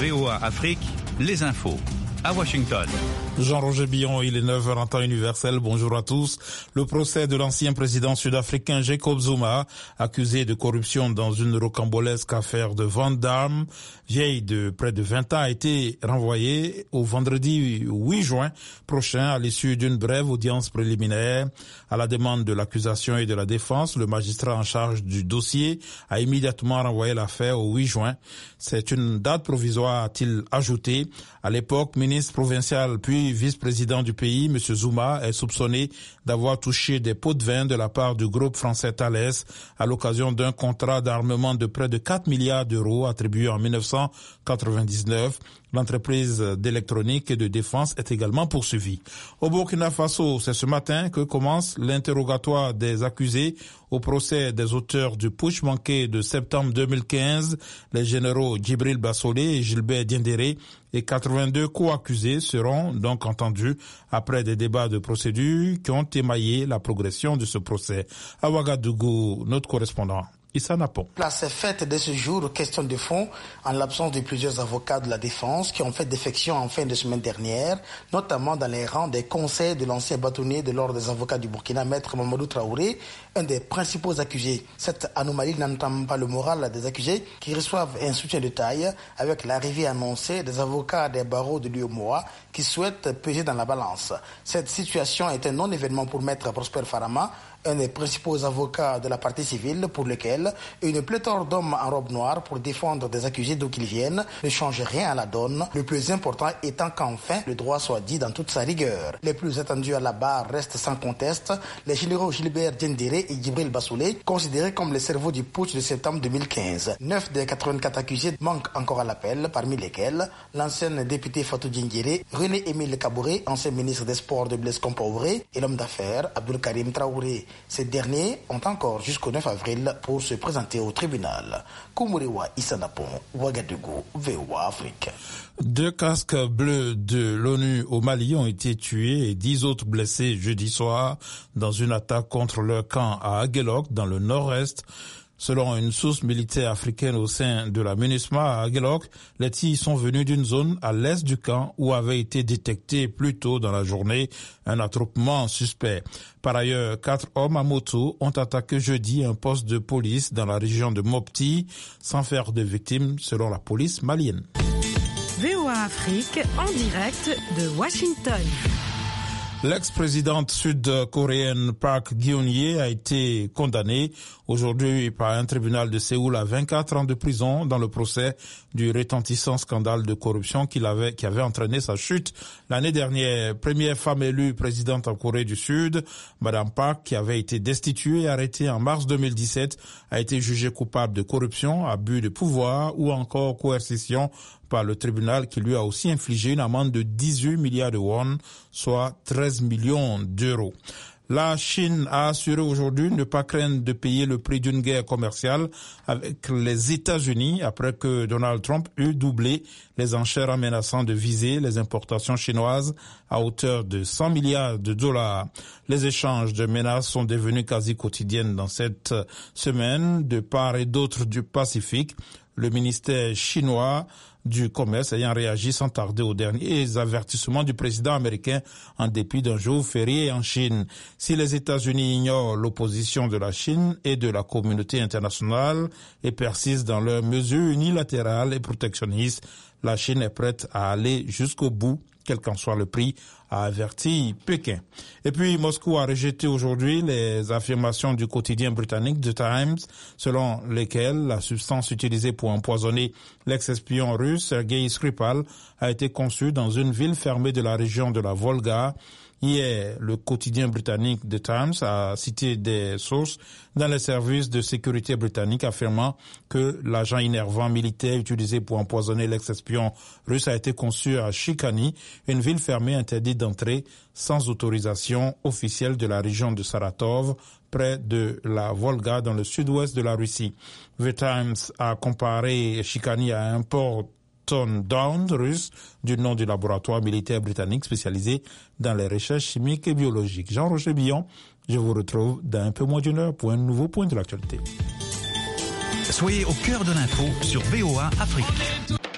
VOA Afrique, les infos. À Washington. Jean-Roger Billon, il est 9h en temps universel. Bonjour à tous. Le procès de l'ancien président sud-africain Jacob Zuma, accusé de corruption dans une rocambolesque affaire de vente d'armes vieille de près de 20 ans, a été renvoyé au vendredi 8 juin prochain à l'issue d'une brève audience préliminaire. À la demande de l'accusation et de la défense, le magistrat en charge du dossier a immédiatement renvoyé l'affaire au 8 juin. C'est une date provisoire, a-t-il ajouté. À l'époque, ministre provincial puis vice-président du pays, M. Zuma est soupçonné d'avoir touché des pots de vin de la part du groupe français Thales à l'occasion d'un contrat d'armement de près de 4 milliards d'euros attribué en 1999. L'entreprise d'électronique et de défense est également poursuivie. Au Burkina Faso, c'est ce matin que commence l'interrogatoire des accusés au procès des auteurs du putsch manqué de septembre 2015. Les généraux Djibril Bassolé et Gilbert Diendéré et 82 co-accusés seront donc entendus après des débats de procédure qui ont émaillé la progression de ce procès. À Ouagadougou, notre correspondant. Place est faite de ce jour aux questions de fond en l'absence de plusieurs avocats de la défense qui ont fait défection en fin de semaine dernière, notamment dans les rangs des conseils de l'ancien bâtonnier de l'ordre des avocats du Burkina, Maître Mamadou Traoré, un des principaux accusés. Cette anomalie n'entame pas le moral des accusés qui reçoivent un soutien de taille avec l'arrivée annoncée des avocats des barreaux de l'UEMOA qui souhaitent peser dans la balance. Cette situation est un non-événement pour Maître Prosper Farama, un des principaux avocats de la partie civile pour lequel une pléthore d'hommes en robe noire pour défendre des accusés d'où qu'ils viennent ne change rien à la donne, le plus important étant qu'enfin le droit soit dit dans toute sa rigueur. Les plus attendus à la barre restent sans conteste les généraux Gilbert Diendéré et Djibril Bassolé, considérés comme les cerveaux du putsch de septembre 2015. 9 des 84 accusés manquent encore à l'appel, parmi lesquels l'ancienne députée Fatou Diendéré, René-Émile Kabouré, ancien ministre des Sports de Blaise Compaoré, et l'homme d'affaires Abdul Karim Traoré. Ces derniers ont encore jusqu'au 9 avril pour se présenter au tribunal. Koumourewa Issanapon, Ouagadougou, VOA Afrique. 2 casques bleus de l'ONU au Mali ont été tués et 10 autres blessés jeudi soir dans une attaque contre leur camp à Aguelok dans le nord-est. Selon une source militaire africaine au sein de la MINUSMA à Aguelok, les tirs sont venus d'une zone à l'est du camp où avait été détecté plus tôt dans la journée un attroupement suspect. Par ailleurs, 4 hommes à moto ont attaqué jeudi un poste de police dans la région de Mopti sans faire de victimes selon la police malienne. VOA Afrique en direct de Washington. L'ex-présidente sud-coréenne Park Geun-hye a été condamnée aujourd'hui par un tribunal de Séoul à 24 ans de prison dans le procès du retentissant scandale de corruption qui avait entraîné sa chute l'année dernière. Première femme élue présidente en Corée du Sud, Madame Park, qui avait été destituée et arrêtée en mars 2017, a été jugée coupable de corruption, abus de pouvoir ou encore coercition par le tribunal qui lui a aussi infligé une amende de 18 milliards de won, soit 13 millions d'euros. La Chine a assuré aujourd'hui ne pas craindre de payer le prix d'une guerre commerciale avec les États-Unis après que Donald Trump eut doublé les enchères en menaçant de viser les importations chinoises à hauteur de 100 milliards de dollars. Les échanges de menaces sont devenus quasi quotidiennes dans cette semaine de part et d'autre du Pacifique. Le ministère chinois du commerce ayant réagi sans tarder aux derniers avertissements du président américain en dépit d'un jour férié en Chine. Si les États-Unis ignorent l'opposition de la Chine et de la communauté internationale et persistent dans leurs mesures unilatérales et protectionnistes, la Chine est prête à aller jusqu'au bout, quel qu'en soit le prix, a averti Pékin. Et puis, Moscou a rejeté aujourd'hui les affirmations du quotidien britannique The Times, selon lesquelles la substance utilisée pour empoisonner l'ex-espion russe Sergei Skripal a été conçue dans une ville fermée de la région de la Volga. Hier, le quotidien britannique The Times a cité des sources dans les services de sécurité britanniques affirmant que l'agent innervant militaire utilisé pour empoisonner l'ex-espion russe a été conçu à Chikani, une ville fermée interdite d'entrée sans autorisation officielle de la région de Saratov, près de la Volga dans le sud-ouest de la Russie. The Times a comparé Chikani à un port Down russe du nom du laboratoire militaire britannique spécialisé dans les recherches chimiques et biologiques. Jean-Roger Billon, je vous retrouve dans un peu moins d'une heure pour un nouveau point de l'actualité. Soyez au cœur de l'info sur VOA Afrique.